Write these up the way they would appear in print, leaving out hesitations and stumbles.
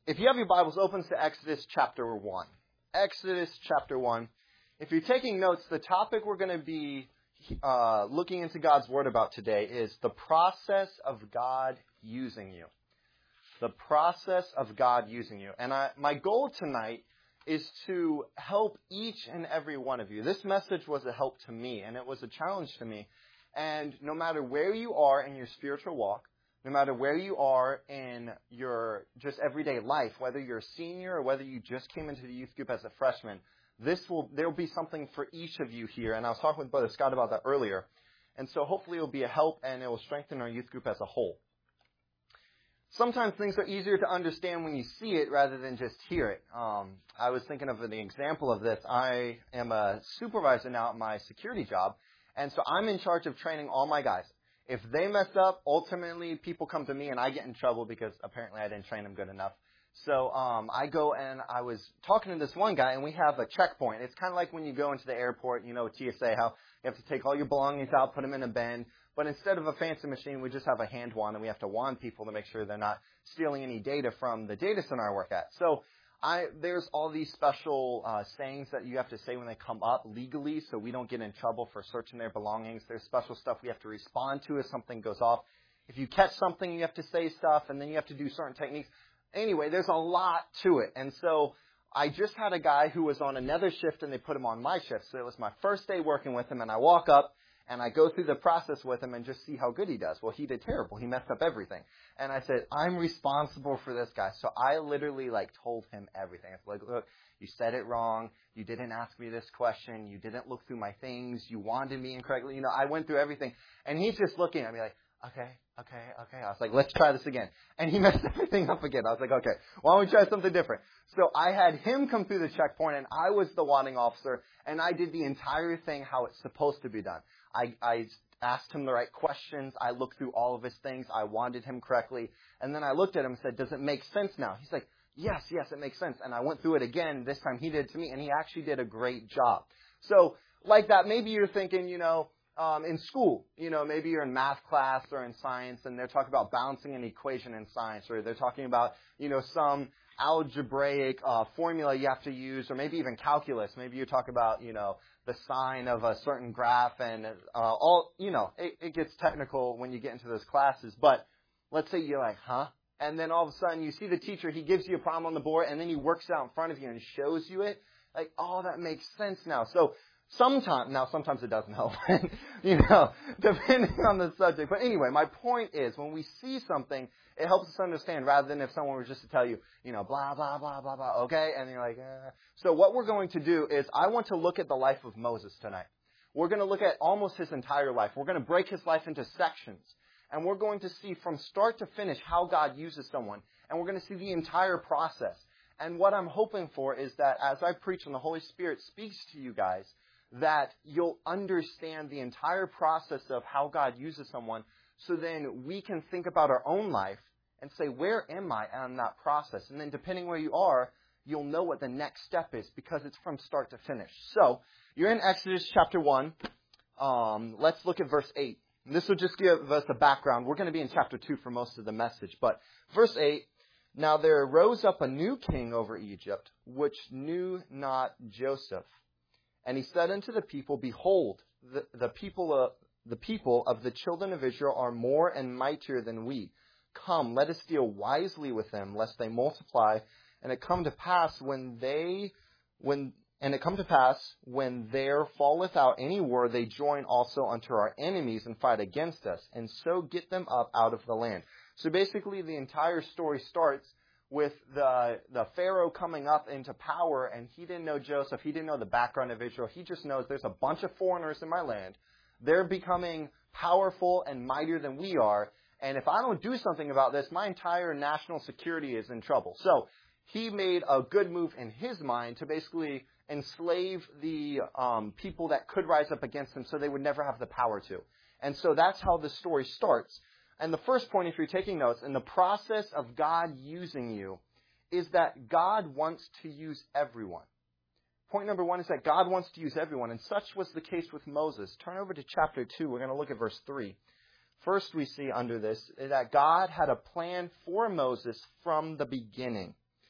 If you have your Bibles, open to Exodus chapter 1. Exodus chapter 1. If you're taking notes, the topic we're going to be looking into God's Word about today is the process of God using you. The process of God using you. And my goal tonight is to help each and every one of you. This message was a help to me, and it was a challenge to me. And no matter where you are in your spiritual walk, no matter where you are in your just everyday life, whether you're a senior or whether you just came into the youth group as a freshman, there will be something for each of you here. And I was talking with Brother Scott about that earlier. And so hopefully it will be a help and it will strengthen our youth group as a whole. Sometimes things are easier to understand when you see it rather than just hear it. I was thinking of an example of this. I am a supervisor now at my security job. And so I'm in charge of training all my guys. If they mess up, ultimately people come to me and I get in trouble because apparently I didn't train them good enough. So I go and I was talking to this one guy and we have a checkpoint. It's kind of like when you go into the airport, you know, TSA, how you have to take all your belongings out, put them in a bin. But instead of a fancy machine, we just have a hand wand and we have to wand people to make sure they're not stealing any data from the data center I work at. So there's all these special sayings that you have to say when they come up legally so we don't get in trouble for searching their belongings. There's special stuff we have to respond to if something goes off. If you catch something, you have to say stuff, and then you have to do certain techniques. Anyway, there's a lot to it. And so I just had a guy who was on another shift, and they put him on my shift. So it was my first day working with him, and I walk up, and I go through the process with him and just see how good he does. Well, he did terrible. He messed up everything. And I said, I'm responsible for this guy. So I literally told him everything. I was like, look, you said it wrong. You didn't ask me this question. You didn't look through my things. You wanted me incorrectly. You know, I went through everything. And he's just looking at me like, okay. I was like, let's try this again. And he messed everything up again. I was like, okay, why don't we try something different? So I had him come through the checkpoint, and I was the wanding officer, and I did the entire thing how it's supposed to be done. I asked him the right questions. I looked through all of his things. I wanded him correctly. And then I looked at him and said, does it make sense now? He's like, yes, it makes sense. And I went through it again. This time he did it to me, and he actually did a great job. So like that, maybe you're thinking, in school, maybe you're in math class or in science, and they're talking about balancing an equation in science, or they're talking about, some algebraic formula you have to use, or maybe even calculus. Maybe you talk about, the sign of a certain graph, and it gets technical when you get into those classes. But let's say you're like, huh? And then all of a sudden you see the teacher, he gives you a problem on the board, and then he works it out in front of you and shows you it. Like, oh, that makes sense now. So sometimes it doesn't help, depending on the subject. But anyway, my point is, when we see something, it helps us understand rather than if someone were just to tell you, blah, blah, blah, blah, blah, okay? And you're like, So what we're going to do is I want to look at the life of Moses tonight. We're going to look at almost his entire life. We're going to break his life into sections. And we're going to see from start to finish how God uses someone. And we're going to see the entire process. And what I'm hoping for is that as I preach and the Holy Spirit speaks to you guys, that you'll understand the entire process of how God uses someone, so then we can think about our own life and say, where am I on that process? And then depending where you are, you'll know what the next step is because it's from start to finish. So you're in Exodus chapter 1. Let's look at verse 8. And this will just give us a background. We're going to be in chapter 2 for most of the message. But verse 8, now there arose up a new king over Egypt, which knew not Joseph. And he said unto the people, behold, the people of the children of Israel are more and mightier than we. Come, let us deal wisely with them, lest they multiply. And it come to pass when there falleth out any war, they join also unto our enemies and fight against us, and so get them up out of the land. So basically the entire story starts with the Pharaoh coming up into power, and he didn't know Joseph. He didn't know the background of Israel. He just knows there's a bunch of foreigners in my land. They're becoming powerful and mightier than we are. And if I don't do something about this, my entire national security is in trouble. So he made a good move in his mind to basically enslave the people that could rise up against him so they would never have the power to. And so that's how the story starts. And the first point, if you're taking notes, in the process of God using you, is that God wants to use everyone. Point number 1 is that God wants to use everyone, and such was the case with Moses. Turn over to chapter 2. We're going to look at verse 3. First we see under this that God had a plan for Moses from the beginning.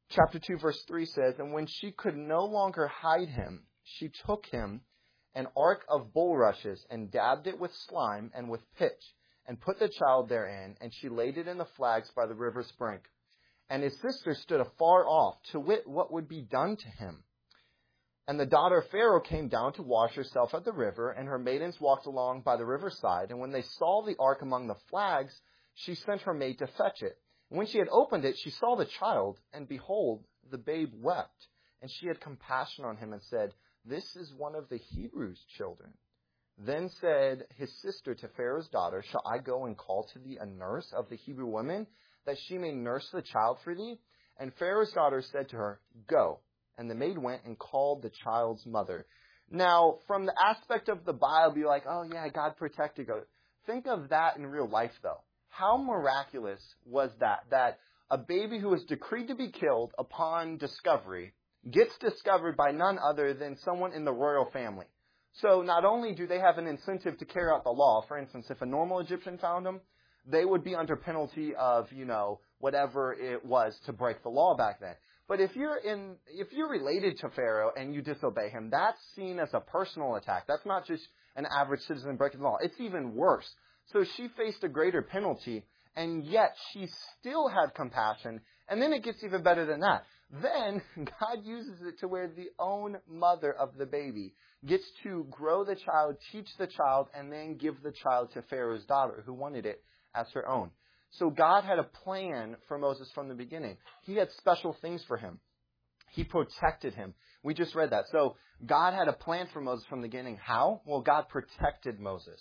chapter 2, verse 3 says, "And when she could no longer hide him, she took him an ark of bulrushes and dabbed it with slime and with pitch, and put the child therein, and she laid it in the flags by the river's brink. And his sister stood afar off, to wit what would be done to him. And the daughter of Pharaoh came down to wash herself at the river, and her maidens walked along by the riverside. And when they saw the ark among the flags, she sent her maid to fetch it. And when she had opened it, she saw the child, and behold, the babe wept. And she had compassion on him and said, 'This is one of the Hebrews' children.' Then said his sister to Pharaoh's daughter, 'Shall I go and call to thee a nurse of the Hebrew women, that she may nurse the child for thee?' And Pharaoh's daughter said to her, 'Go.' And the maid went and called the child's mother." Now, from the aspect of the Bible, you're like, oh yeah, God protected God. Think of that in real life, though. How miraculous was that a baby who was decreed to be killed upon discovery gets discovered by none other than someone in the royal family. So not only do they have an incentive to carry out the law, for instance, if a normal Egyptian found them, they would be under penalty of, whatever it was to break the law back then. But if you're related to Pharaoh and you disobey him, that's seen as a personal attack. That's not just an average citizen breaking the law. It's even worse. So she faced a greater penalty, and yet she still had compassion. And then it gets even better than that. Then God uses it to where the own mother of the baby gets to grow the child, teach the child, and then give the child to Pharaoh's daughter, who wanted it as her own. So God had a plan for Moses from the beginning. He had special things for him. He protected him. We just read that. So God had a plan for Moses from the beginning. How? Well, God protected Moses.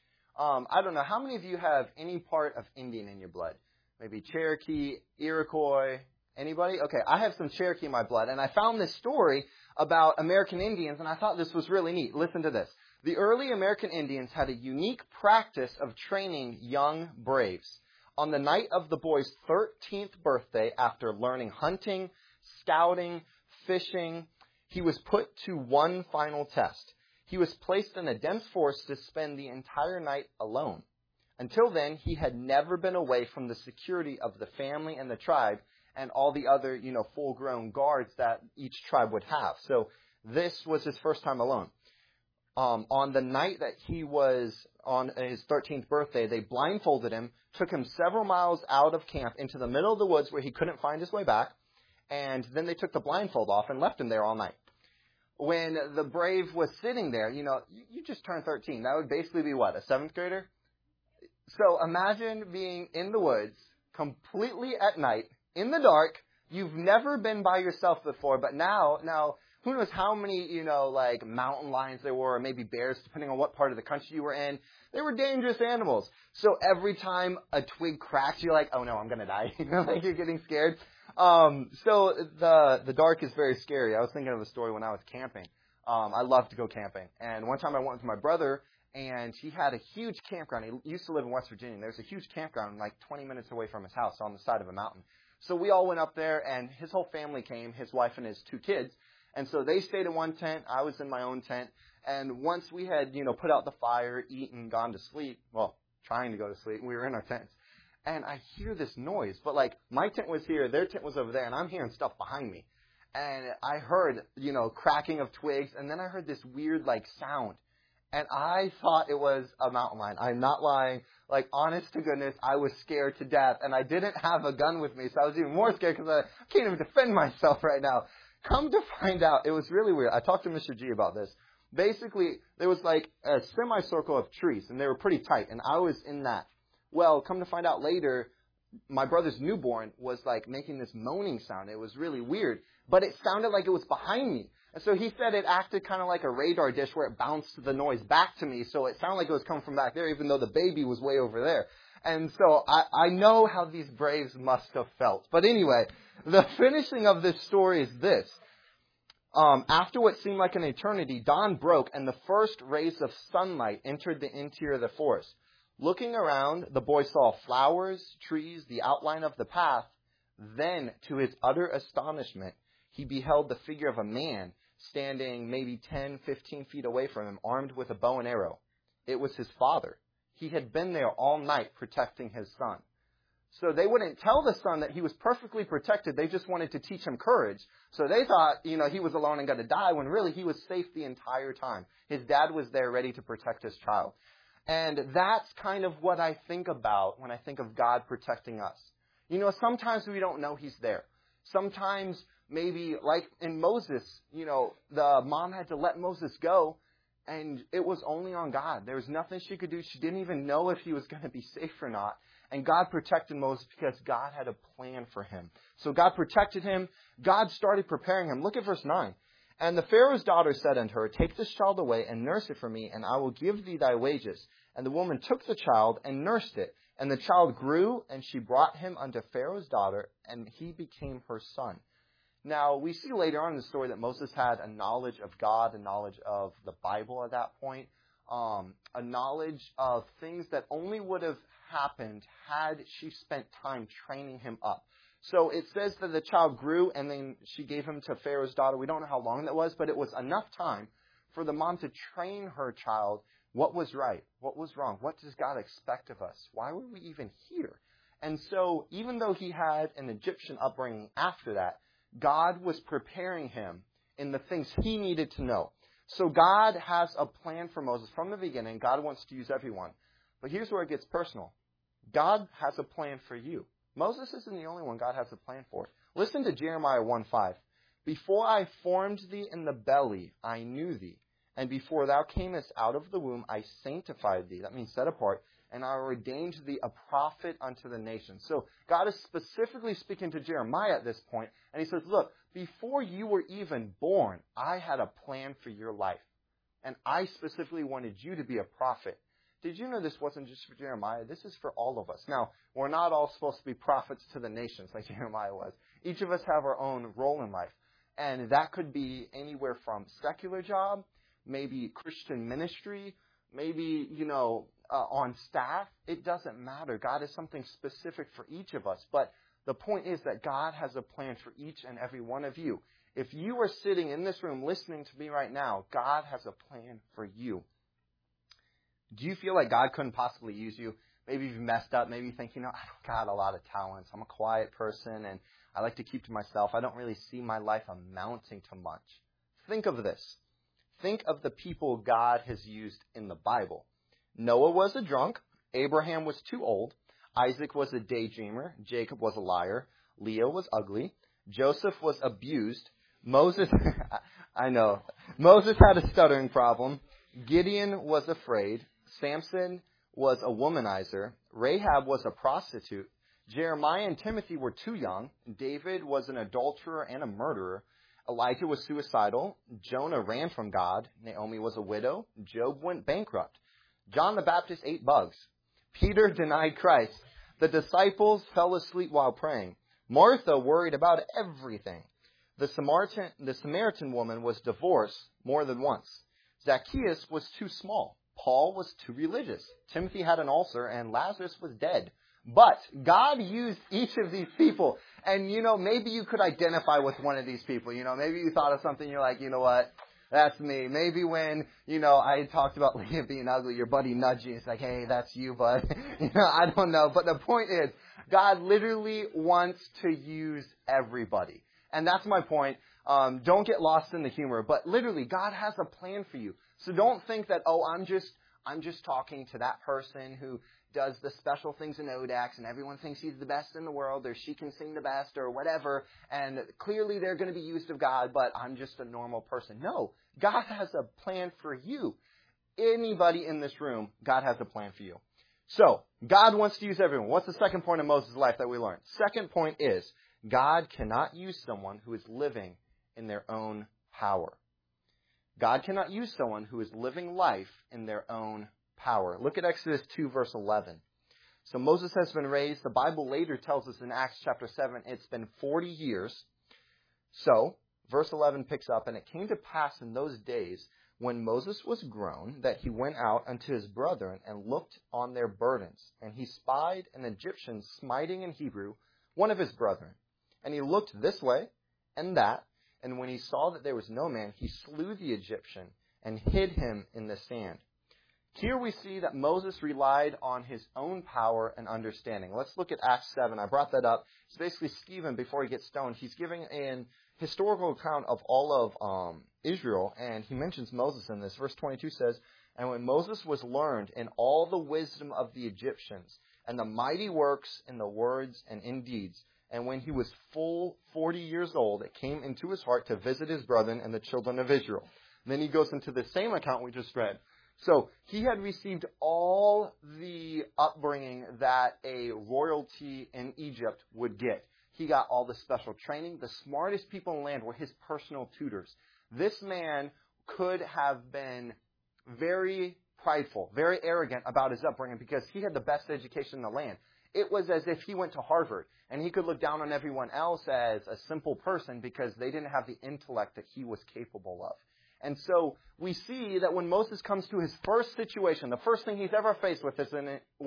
I don't know. How many of you have any part of Indian in your blood? Maybe Cherokee, Iroquois, anybody? Okay, I have some Cherokee in my blood. And I found this story about American Indians, and I thought this was really neat. Listen to this. The early American Indians had a unique practice of training young braves. On the night of the boy's 13th birthday, after learning hunting, scouting, fishing, he was put to one final test. He was placed in a dense forest to spend the entire night alone. Until then, he had never been away from the security of the family and the tribe and all the other, full-grown guards that each tribe would have. So this was his first time alone. On the night that he was on his 13th birthday, they blindfolded him, took him several miles out of camp into the middle of the woods where he couldn't find his way back, and then they took the blindfold off and left him there all night. When the brave was sitting there, you just turned 13. That would basically be what, a 7th grader? So imagine being in the woods, completely at night, in the dark. You've never been by yourself before, but now, who knows how many, mountain lions there were, or maybe bears, depending on what part of the country you were in. They were dangerous animals. So every time a twig cracks, you're like, oh no, I'm going to die. You're getting scared. So the dark is very scary. I was thinking of a story when I was camping. I love to go camping. And one time I went with my brother, and he had a huge campground. He used to live in West Virginia. There's a huge campground 20 minutes away from his house on the side of a mountain. So we all went up there, and his whole family came, his wife and his 2 kids. And so they stayed in one tent. I was in my own tent. And once we had, put out the fire, eaten, gone to sleep, well, trying to go to sleep, we were in our tents. And I hear this noise. But, my tent was here, their tent was over there, and I'm hearing stuff behind me. And I heard, cracking of twigs, and then I heard this weird, sound. And I thought it was a mountain lion. I'm not lying. Honest to goodness, I was scared to death. And I didn't have a gun with me, so I was even more scared because I can't even defend myself right now. Come to find out, it was really weird. I talked to Mr. G about this. Basically, there was a semicircle of trees, and they were pretty tight, and I was in that. Well, come to find out later, my brother's newborn was making this moaning sound. It was really weird, but it sounded like it was behind me. And so he said it acted kind of like a radar dish where it bounced the noise back to me, so it sounded like it was coming from back there, even though the baby was way over there. And so I know how these braves must have felt. But anyway, the finishing of this story is this. After what seemed like an eternity, dawn broke, and the first rays of sunlight entered the interior of the forest. Looking around, the boy saw flowers, trees, the outline of the path. Then, to his utter astonishment, he beheld the figure of a man standing maybe 10, 15 feet away from him, armed with a bow and arrow. It was his father. He had been there all night protecting his son. So they wouldn't tell the son that he was perfectly protected. They just wanted to teach him courage. So they thought, he was alone and going to die when really he was safe the entire time. His dad was there ready to protect his child. And that's kind of what I think about when I think of God protecting us. Sometimes we don't know he's there. Sometimes maybe like in Moses, the mom had to let Moses go and it was only on God. There was nothing she could do. She didn't even know if he was going to be safe or not. And God protected Moses because God had a plan for him. So God protected him. God started preparing him. Look at verse 9. And the Pharaoh's daughter said unto her, Take this child away and nurse it for me, and I will give thee thy wages. And the woman took the child and nursed it. And the child grew, and she brought him unto Pharaoh's daughter, and he became her son. Now, we see later on in the story that Moses had a knowledge of God, a knowledge of the Bible at that point, a knowledge of things that only would have happened had she spent time training him up. So it says that the child grew, and then she gave him to Pharaoh's daughter. We don't know how long that was, but it was enough time for the mom to train her child what was right, what was wrong, what does God expect of us, why were we even here? And so even though he had an Egyptian upbringing after that, God was preparing him in the things he needed to know. So God has a plan for Moses from the beginning. God wants to use everyone. But here's where it gets personal. God has a plan for you. Moses isn't the only one God has a plan for. Listen to Jeremiah 1:5. Before I formed thee in the belly, I knew thee. And before thou camest out of the womb, I sanctified thee. That means set apart. And I ordained thee a prophet unto the nations. So God is specifically speaking to Jeremiah at this point. And he says, look, before you were even born, I had a plan for your life. And I specifically wanted you to be a prophet. Did you know this wasn't just for Jeremiah? This is for all of us. Now, we're not all supposed to be prophets to the nations like Jeremiah was. Each of us have our own role in life. And that could be anywhere from secular job, maybe Christian ministry, maybe, on staff. It doesn't matter. God has something specific for each of us. But the point is that God has a plan for each and every one of you. If you are sitting in this room listening to me right now, God has a plan for you. Do you feel like God couldn't possibly use you? Maybe you've messed up. Maybe you think, I don't got a lot of talents. I'm a quiet person and I like to keep to myself. I don't really see my life amounting to much. Think of this. Think of the people God has used in the Bible. Noah was a drunk. Abraham was too old. Isaac was a daydreamer. Jacob was a liar. Leah was ugly. Joseph was abused. Moses, I know. Moses had a stuttering problem. Gideon was afraid. Samson was a womanizer. Rahab was a prostitute. Jeremiah and Timothy were too young. David was an adulterer and a murderer. Elijah was suicidal. Jonah ran from God. Naomi was a widow. Job went bankrupt. John the Baptist ate bugs. Peter denied Christ. The disciples fell asleep while praying. Martha worried about everything. The Samaritan woman was divorced more than once. Zacchaeus was too small. Paul was too religious. Timothy had an ulcer, and Lazarus was dead. But God used each of these people. And, maybe you could identify with one of these people. Maybe you thought of something, you're like, you know what? That's me. Maybe when, I talked about Leah being ugly, your buddy nudged you. It's like, hey, that's you, bud. I don't know. But the point is, God literally wants to use everybody. And that's my point. Don't get lost in the humor. But literally, God has a plan for you. So don't think that, I'm just talking to that person who does the special things in ODAX and everyone thinks he's the best in the world or she can sing the best or whatever. And clearly they're going to be used of God, but I'm just a normal person. No, God has a plan for you. Anybody in this room, God has a plan for you. So God wants to use everyone. What's the second point of Moses' life that we learned? Second point is God cannot use someone who is living in their own power. God cannot use someone who is living life in their own power. Look at Exodus 2, verse 11. So Moses has been raised. The Bible later tells us in Acts chapter 7, it's been 40 years. So, verse 11 picks up, and it came to pass in those days when Moses was grown that he went out unto his brethren and looked on their burdens. And he spied an Egyptian smiting in Hebrew, one of his brethren. And he looked this way and that, and when he saw that there was no man, he slew the Egyptian and hid him in the sand. Here we see that Moses relied on his own power and understanding. Let's look at Acts 7. I brought that up. It's basically Stephen, before he gets stoned, he's giving an historical account of all of Israel, and he mentions Moses in this. Verse 22 says, "And when Moses was learned in all the wisdom of the Egyptians, and the mighty works in the words and in deeds, and when he was full 40 years old, it came into his heart to visit his brethren and the children of Israel." And then he goes into the same account we just read. So he had received all the upbringing that a royalty in Egypt would get. He got all the special training. The smartest people in the land were his personal tutors. This man could have been very prideful, very arrogant about his upbringing because he had the best education in the land. It was as if he went to Harvard and he could look down on everyone else as a simple person because they didn't have the intellect that he was capable of. And so we see that when Moses comes to his first situation, the first thing he's ever faced with is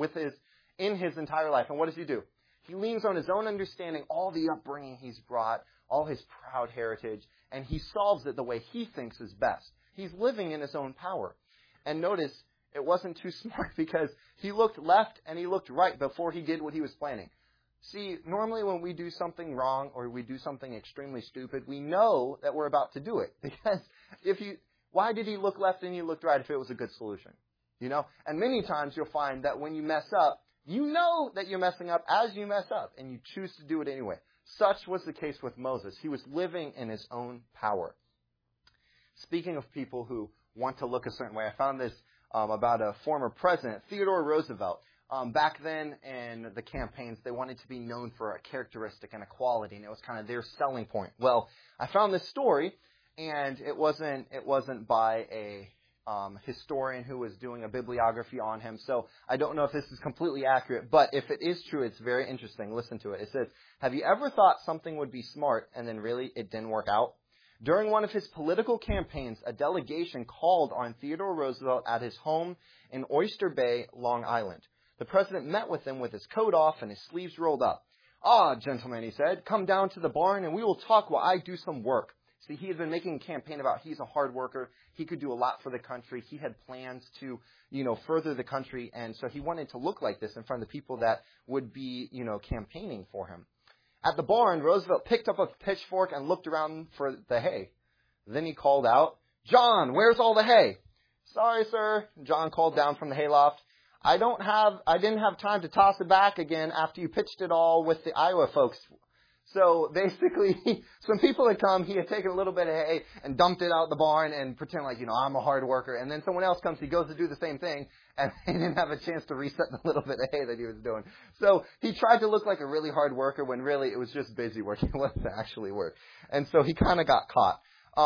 in his entire life. And what does he do? He leans on his own understanding, all the upbringing he's brought, all his proud heritage, and he solves it the way he thinks is best. He's living in his own power. And notice, it wasn't too smart because he looked left and he looked right before he did what he was planning. See, normally when we do something wrong or we do something extremely stupid, we know that we're about to do it. Because why did he look left and he looked right if it was a good solution? You know? And many times you'll find that when you mess up, you know that you're messing up as you mess up, and you choose to do it anyway. Such was the case with Moses. He was living in his own power. Speaking of people who want to look a certain way, I found this about a former president, Theodore Roosevelt. Back then in the campaigns, they wanted to be known for a characteristic and a quality, and it was kind of their selling point. Well, I found this story, and it wasn't by a historian who was doing a bibliography on him, so I don't know if this is completely accurate, but if it is true, it's very interesting. Listen to it. It says, "Have you ever thought something would be smart, and then really it didn't work out? During one of his political campaigns, a delegation called on Theodore Roosevelt at his home in Oyster Bay, Long Island. The president met with him with his coat off and his sleeves rolled up. 'Ah, gentlemen,' he said, 'come down to the barn and we will talk while I do some work.'" See, he had been making a campaign about he's a hard worker. He could do a lot for the country. He had plans to, further the country. And so he wanted to look like this in front of the people that would be, campaigning for him. At the barn, Roosevelt picked up a pitchfork and looked around for the hay. Then he called out, "John, where's all the hay?" "Sorry, sir," John called down from the hayloft. I didn't have time to toss it back again after you pitched it all with the Iowa folks." So basically, some people had come, he had taken a little bit of hay and dumped it out the barn and pretend like, I'm a hard worker. And then someone else comes, he goes to do the same thing, and he didn't have a chance to reset the little bit of hay that he was doing. So he tried to look like a really hard worker when really it was just busy work. It wasn't actually work. And so he kind of got caught.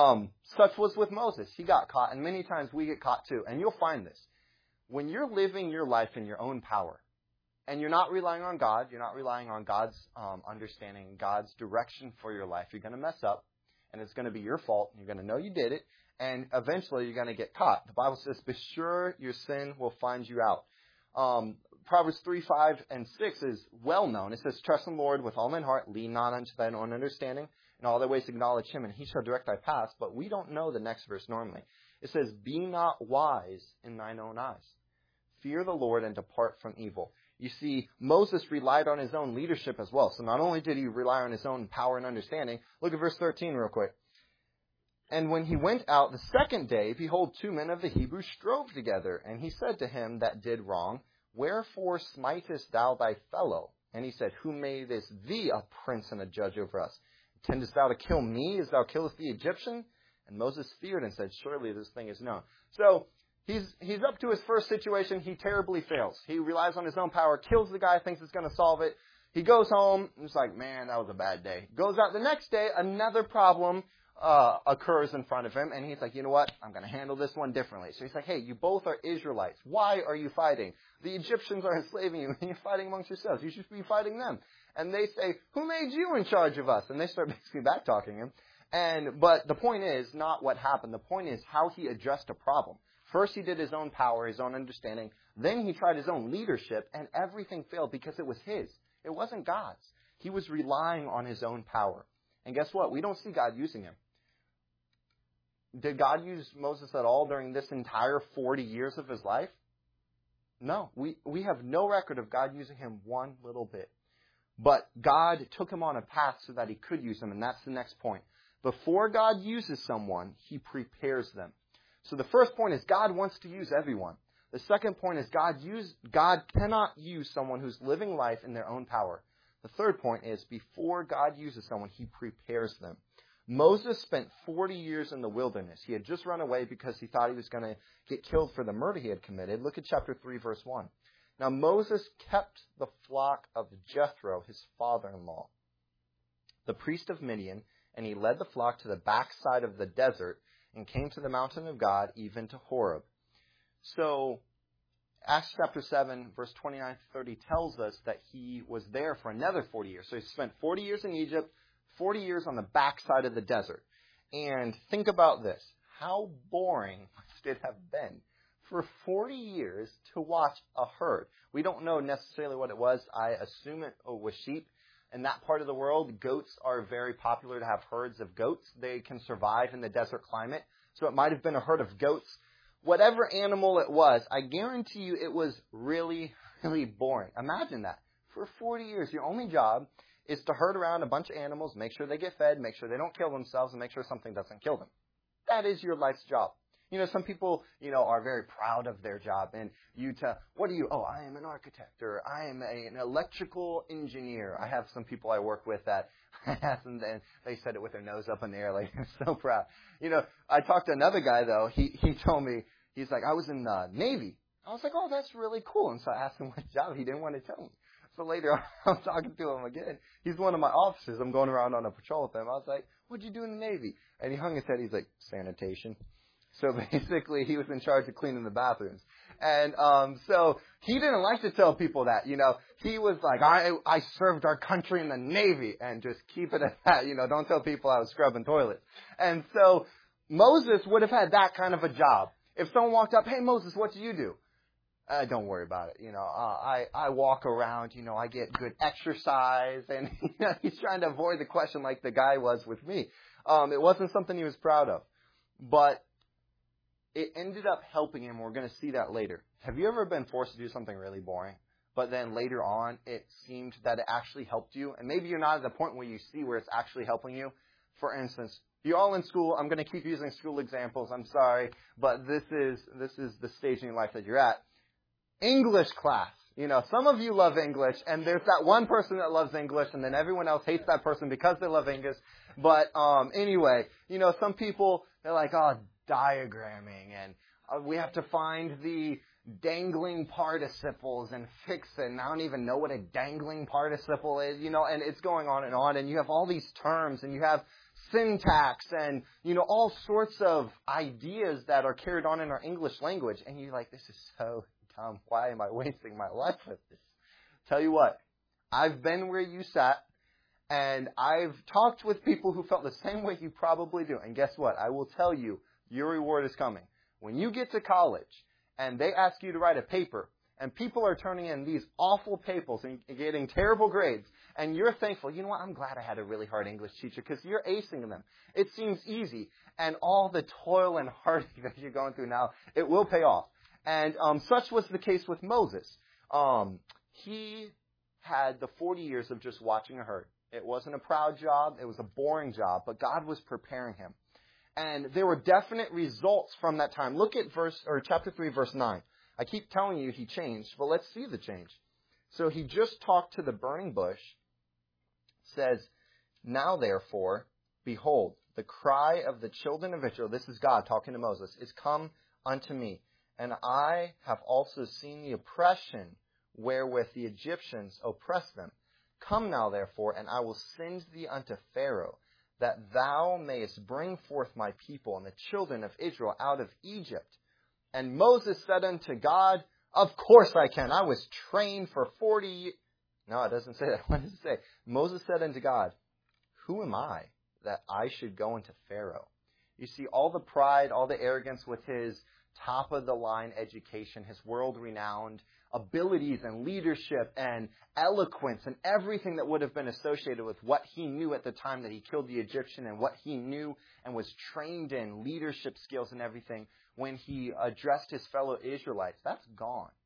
Such was with Moses. He got caught, and many times we get caught too. And you'll find this. When you're living your life in your own power, and you're not relying on God, you're not relying on God's understanding, God's direction for your life, you're going to mess up, and it's going to be your fault, and you're going to know you did it, and eventually you're going to get caught. The Bible says, "Be sure your sin will find you out." Proverbs 3, 5, and 6 is well known. It says, "Trust in the Lord with all thine heart, lean not unto thine own understanding, in all thy ways acknowledge him, and he shall direct thy paths." But we don't know the next verse normally. It says, "Be not wise in thine own eyes. Fear the Lord and depart from evil." You see, Moses relied on his own leadership as well. So not only did he rely on his own power and understanding, look at verse 13 real quick. "And when he went out the second day, behold, 2 men of the Hebrews strove together. And he said to him that did wrong, 'Wherefore smitest thou thy fellow?' And he said, 'Who made this thee a prince and a judge over us? Intendest thou to kill me as thou killest the Egyptian?' And Moses feared and said, 'Surely this thing is known.'" So He's up to his first situation. He terribly fails. He relies on his own power, kills the guy, thinks it's going to solve it. He goes home, and it's like, man, that was a bad day. Goes out the next day, another problem occurs in front of him, and he's like, you know what? I'm going to handle this one differently. So he's like, hey, you both are Israelites. Why are you fighting? The Egyptians are enslaving you, and you're fighting amongst yourselves. You should be fighting them. And they say, who made you in charge of us? And they start basically back-talking him. But the point is not what happened. The point is how he addressed a problem. First, he did his own power, his own understanding. Then he tried his own leadership, and everything failed because it was his. It wasn't God's. He was relying on his own power. And guess what? We don't see God using him. Did God use Moses at all during this entire 40 years of his life? No, we have no record of God using him one little bit. But God took him on a path so that he could use him, and that's the next point. Before God uses someone, he prepares them. So the first point is God wants to use everyone. The second point is God cannot use someone who's living life in their own power. The third point is before God uses someone, he prepares them. Moses spent 40 years in the wilderness. He had just run away because he thought he was going to get killed for the murder he had committed. Look at chapter 3, verse 1. Now Moses kept the flock of Jethro, his father-in-law, the priest of Midian, and he led the flock to the backside of the desert and came to the mountain of God, even to Horeb. So Acts chapter 7, verse 29 to 30 tells us that he was there for another 40 years. So he spent 40 years in Egypt, 40 years on the backside of the desert. And think about this. How boring must it have been for 40 years to watch a herd? We don't know necessarily what it was. I assume it was sheep. In that part of the world, goats are very popular to have herds of goats. They can survive in the desert climate. So it might have been a herd of goats. Whatever animal it was, I guarantee you it was really, really boring. Imagine that. For 40 years, your only job is to herd around a bunch of animals, make sure they get fed, make sure they don't kill themselves, and make sure something doesn't kill them. That is your life's job. Some people, are very proud of their job. And what are you? Oh, I am an architect, or I am an electrical engineer. I have some people I work with that, and they said it with their nose up in the air, like, they're so proud. I talked to another guy, though. He told me, he's like, I was in the Navy. I was like, oh, that's really cool. And so I asked him what job. He didn't want to tell me. So later I'm talking to him again. He's one of my officers. I'm going around on a patrol with him. I was like, what'd you do in the Navy? And he hung his head. He's like, sanitation. So basically, he was in charge of cleaning the bathrooms. And so he didn't like to tell people that, He was like, I served our country in the Navy, and just keep it at that. Don't tell people I was scrubbing toilets. And so Moses would have had that kind of a job. If someone walked up, hey, Moses, what do you do? Don't worry about it. I walk around, I get good exercise, and he's trying to avoid the question like the guy was with me. It wasn't something he was proud of, but it ended up helping him. We're going to see that later. Have you ever been forced to do something really boring, but then later on it seemed that it actually helped you? And maybe you're not at the point where you see where it's actually helping you. For instance, you're all in school. I'm going to keep using school examples. I'm sorry, but this is the stage in your life that you're at. English class. Some of you love English, and there's that one person that loves English, and then everyone else hates that person because they love English. But anyway, some people, they're like, oh, diagramming, and we have to find the dangling participles and fix it. And I don't even know what a dangling participle is, and it's going on, and you have all these terms, and you have syntax, and, all sorts of ideas that are carried on in our English language, and you're like, this is so dumb. Why am I wasting my life with this? Tell you what, I've been where you sat, and I've talked with people who felt the same way you probably do, and guess what? I will tell you, your reward is coming. When you get to college and they ask you to write a paper and people are turning in these awful papers and getting terrible grades, and you're thankful, you know what, I'm glad I had a really hard English teacher because you're acing them. It seems easy, and all the toil and heartache that you're going through now, it will pay off. And such was the case with Moses. He had the 40 years of just watching a herd. It wasn't a proud job. It was a boring job, but God was preparing him. And there were definite results from that time. Look at chapter 3, verse 9. I keep telling you he changed, but let's see the change. So he just talked to the burning bush, says, now therefore, behold, the cry of the children of Israel, this is God talking to Moses, is come unto me. And I have also seen the oppression wherewith the Egyptians oppress them. Come now therefore, and I will send thee unto Pharaoh, that thou mayest bring forth my people and the children of Israel out of Egypt. And Moses said unto God, of course I can. I was trained for 40 years. No, it doesn't say that. What does it say? Moses said unto God, who am I that I should go into Pharaoh? You see, all the pride, all the arrogance with his top-of-the-line education, his world-renowned abilities and leadership and eloquence and everything that would have been associated with what he knew at the time that he killed the Egyptian and what he knew and was trained in, leadership skills and everything, when he addressed his fellow Israelites, that's gone.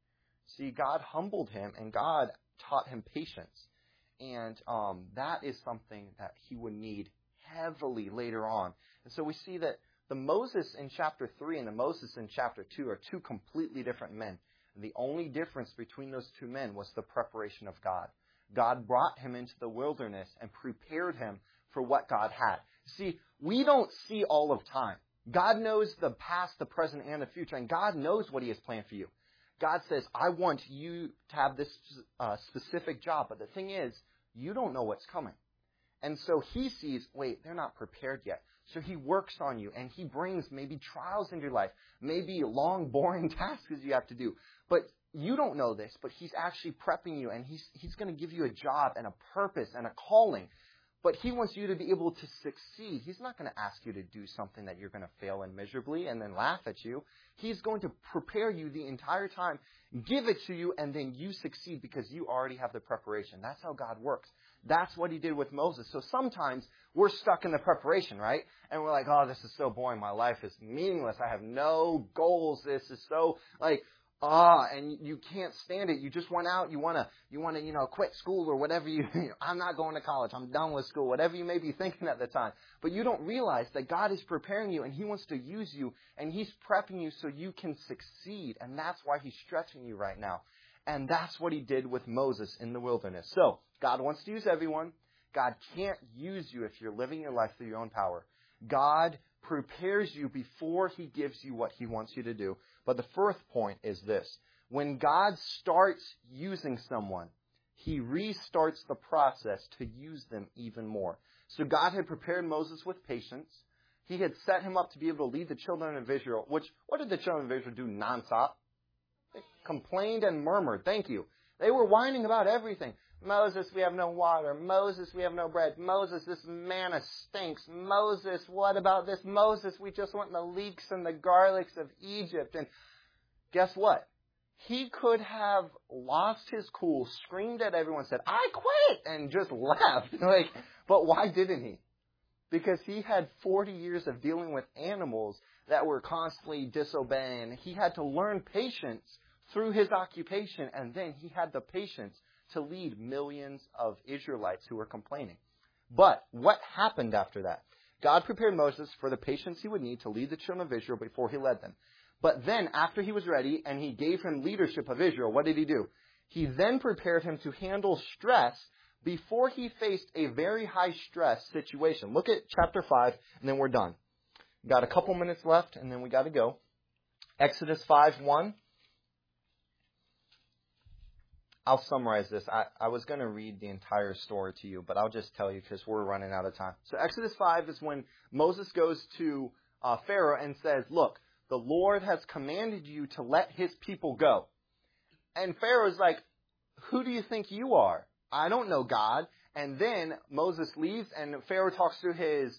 See, God humbled him, and God taught him patience. And that is something that he would need heavily later on. And so we see that the Moses in chapter 3 and the Moses in chapter 2 are two completely different men. And the only difference between those two men was the preparation of God. God brought him into the wilderness and prepared him for what God had. See, we don't see all of time. God knows the past, the present, and the future, and God knows what he has planned for you. God says, I want you to have this specific job, but the thing is, you don't know what's coming. And so he sees, wait, they're not prepared yet. So he works on you, and he brings maybe trials into your life, maybe long, boring tasks you have to do. But you don't know this, but he's actually prepping you, and he's going to give you a job and a purpose and a calling. But he wants you to be able to succeed. He's not going to ask you to do something that you're going to fail in miserably and then laugh at you. He's going to prepare you the entire time, give it to you, and then you succeed because you already have the preparation. That's how God works. That's what he did with Moses. So sometimes we're stuck in the preparation, right? And we're like, oh, this is so boring. My life is meaningless. I have no goals. This is so and you can't stand it. You just went out. You want to, quit school or whatever I'm not going to college. I'm done with school, whatever you may be thinking at the time. But you don't realize that God is preparing you and he wants to use you and he's prepping you so you can succeed. And that's why he's stretching you right now. And that's what he did with Moses in the wilderness. So God wants to use everyone. God can't use you if you're living your life through your own power. God prepares you before he gives you what he wants you to do. But the first point is this. When God starts using someone, he restarts the process to use them even more. So God had prepared Moses with patience. He had set him up to be able to lead the children of Israel, what did the children of Israel do nonstop? They complained and murmured. Thank you. They were whining about everything. Moses, we have no water. Moses, we have no bread. Moses, this manna stinks. Moses, what about this? Moses, we just want the leeks and the garlics of Egypt. And guess what? He could have lost his cool, screamed at everyone, said, I quit, and just left. But why didn't he? Because he had 40 years of dealing with animals that were constantly disobeying. He had to learn patience through his occupation, and then he had the patience to lead millions of Israelites who were complaining. But what happened after that? God prepared Moses for the patience he would need to lead the children of Israel before he led them. But then, after he was ready and he gave him leadership of Israel, what did he do? He then prepared him to handle stress before he faced a very high stress situation. Look at chapter 5, and then we're done. We've got a couple minutes left, and then we got to go. Exodus 5:1. I'll summarize this. I was going to read the entire story to you, but I'll just tell you because we're running out of time. So Exodus 5 is when Moses goes to Pharaoh and says, look, the Lord has commanded you to let his people go. And Pharaoh's like, who do you think you are? I don't know God. And then Moses leaves and Pharaoh talks to his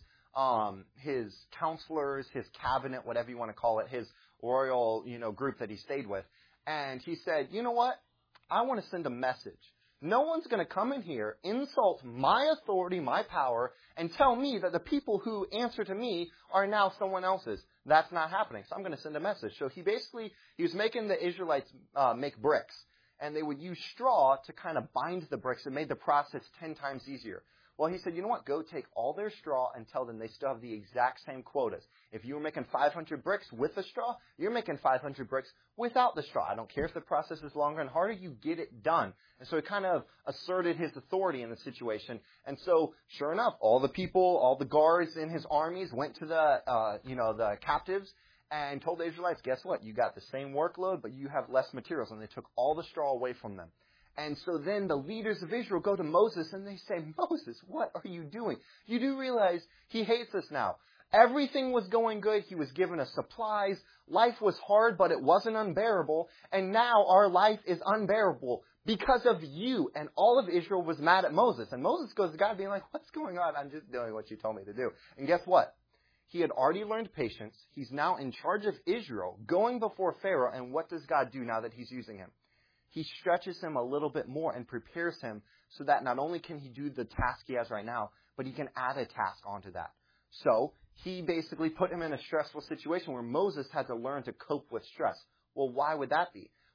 counselors, his cabinet, whatever you want to call it, his royal, group that he stayed with. And he said, you know what? I want to send a message. No one's going to come in here, insult my authority, my power, and tell me that the people who answer to me are now someone else's. That's not happening. So I'm going to send a message. So he was making the Israelites make bricks. And they would use straw to kind of bind the bricks. It made the process 10 times easier. Well, he said, you know what? Go take all their straw and tell them they still have the exact same quotas. If you were making 500 bricks with the straw, you're making 500 bricks without the straw. I don't care if the process is longer and harder. You get it done. And so he kind of asserted his authority in the situation. And so, sure enough, all the people, all the guards in his armies went to the captives and told the Israelites, guess what? You got the same workload, but you have less materials. And they took all the straw away from them. And so then the leaders of Israel go to Moses and they say, Moses, what are you doing? You do realize he hates us now. Everything was going good. He was giving us supplies. Life was hard, but it wasn't unbearable. And now our life is unbearable because of you. And all of Israel was mad at Moses. And Moses goes to God being like, what's going on? I'm just doing what you told me to do. And guess what? He had already learned patience. He's now in charge of Israel, going before Pharaoh. And what does God do now that he's using him? He stretches him a little bit more and prepares him so that not only can he do the task he has right now, but he can add a task onto that. So he basically put him in a stressful situation where Moses had to learn to cope with stress. Well, why would that be?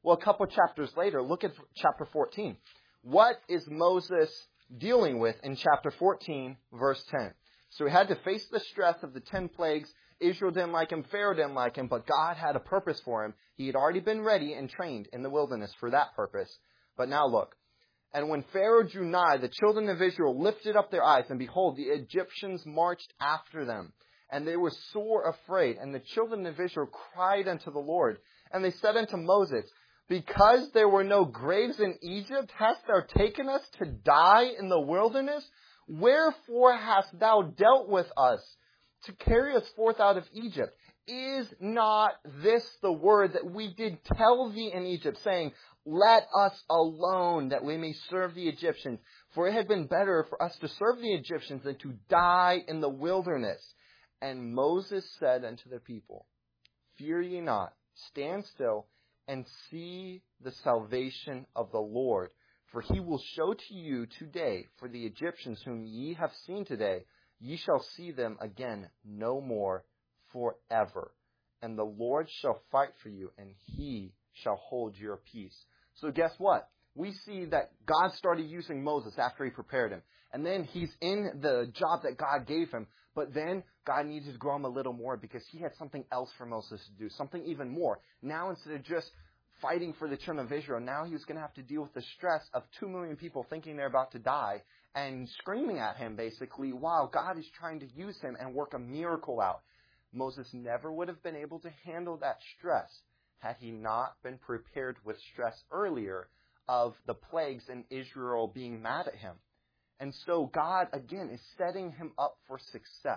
Well, a couple chapters later, look at chapter 14. What is Moses dealing with in chapter 14, verse 10? So he had to face the stress of the 10 plagues. Israel didn't like him, Pharaoh didn't like him, but God had a purpose for him. He had already been ready and trained in the wilderness for that purpose. But now look. And when Pharaoh drew nigh, the children of Israel lifted up their eyes, and behold, the Egyptians marched after them. And they were sore afraid. And the children of Israel cried unto the Lord. And they said unto Moses, because there were no graves in Egypt, hast thou taken us to die in the wilderness? Wherefore hast thou dealt with us to carry us forth out of Egypt? Is not this the word that we did tell thee in Egypt, saying, let us alone, that we may serve the Egyptians? For it had been better for us to serve the Egyptians than to die in the wilderness. And Moses said unto the people, fear ye not, stand still, and see the salvation of the Lord. For he will show to you today, for the Egyptians whom ye have seen today, ye shall see them again no more forever. And the Lord shall fight for you, and he shall hold your peace. So guess what? We see that God started using Moses after he prepared him. And then he's in the job that God gave him. But then God needed to grow him a little more because he had something else for Moses to do, something even more. Now instead of just fighting for the children of Israel, now he was going to have to deal with the stress of 2 million people thinking they're about to die and screaming at him basically while God is trying to use him and work a miracle out. Moses never would have been able to handle that stress had he not been prepared with stress earlier of the plagues and Israel being mad at him. And so God, again, is setting him up for success.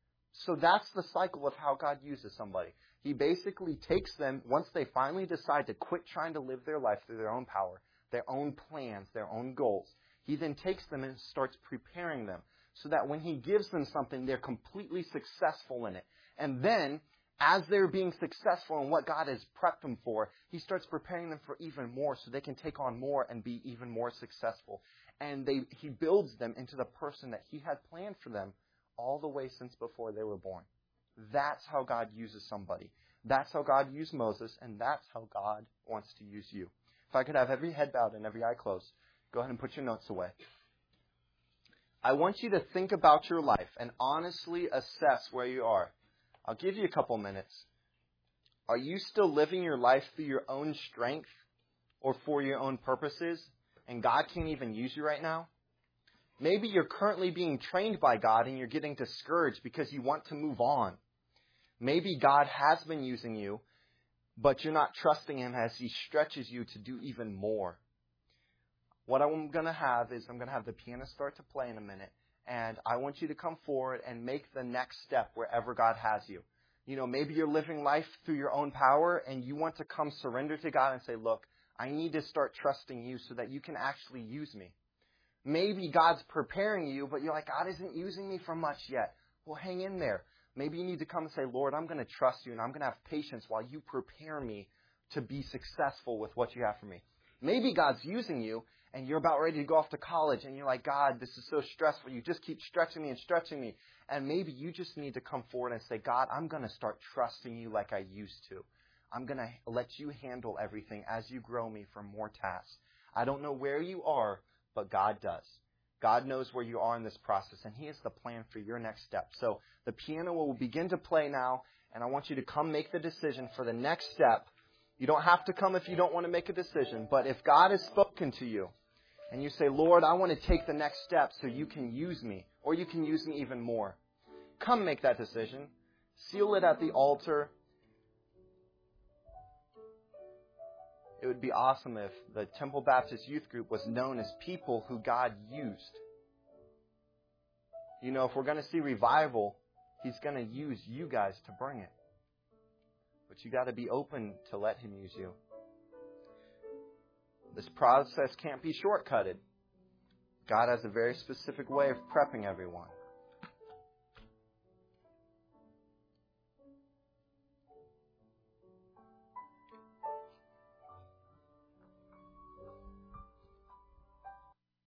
So that's the cycle of how God uses somebody. He basically takes them, once they finally decide to quit trying to live their life through their own power, their own plans, their own goals, he then takes them and starts preparing them so that when he gives them something, they're completely successful in it. And then, as they're being successful in what God has prepped them for, he starts preparing them for even more so they can take on more and be even more successful. And he builds them into the person that he had planned for them all the way since before they were born. That's how God uses somebody. That's how God used Moses, and that's how God wants to use you. If I could have every head bowed and every eye closed, go ahead and put your notes away. I want you to think about your life and honestly assess where you are. I'll give you a couple minutes. Are you still living your life through your own strength or for your own purposes, and God can't even use you right now? Maybe you're currently being trained by God and you're getting discouraged because you want to move on. Maybe God has been using you, but you're not trusting him as he stretches you to do even more. What I'm going to have is I'm going to have the piano start to play in a minute, and I want you to come forward and make the next step wherever God has you. You know, maybe you're living life through your own power and you want to come surrender to God and say, look, I need to start trusting you so that you can actually use me. Maybe God's preparing you, but you're like, God isn't using me for much yet. Well, hang in there. Maybe you need to come and say, Lord, I'm going to trust you and I'm going to have patience while you prepare me to be successful with what you have for me. Maybe God's using you and you're about ready to go off to college and you're like, God, this is so stressful. You just keep stretching me and stretching me. And maybe you just need to come forward and say, God, I'm going to start trusting you like I used to. I'm going to let you handle everything as you grow me for more tasks. I don't know where you are, but God does. God knows where you are in this process, and he has the plan for your next step. So the piano will begin to play now, and I want you to come make the decision for the next step. You don't have to come if you don't want to make a decision, but if God has spoken to you, and you say, Lord, I want to take the next step so you can use me, or you can use me even more, come make that decision. Seal it at the altar. It would be awesome if the Temple Baptist Youth Group was known as people who God used. You know, if we're going to see revival, he's going to use you guys to bring it. But you got to be open to let him use you. This process can't be shortcutted. God has a very specific way of prepping everyone.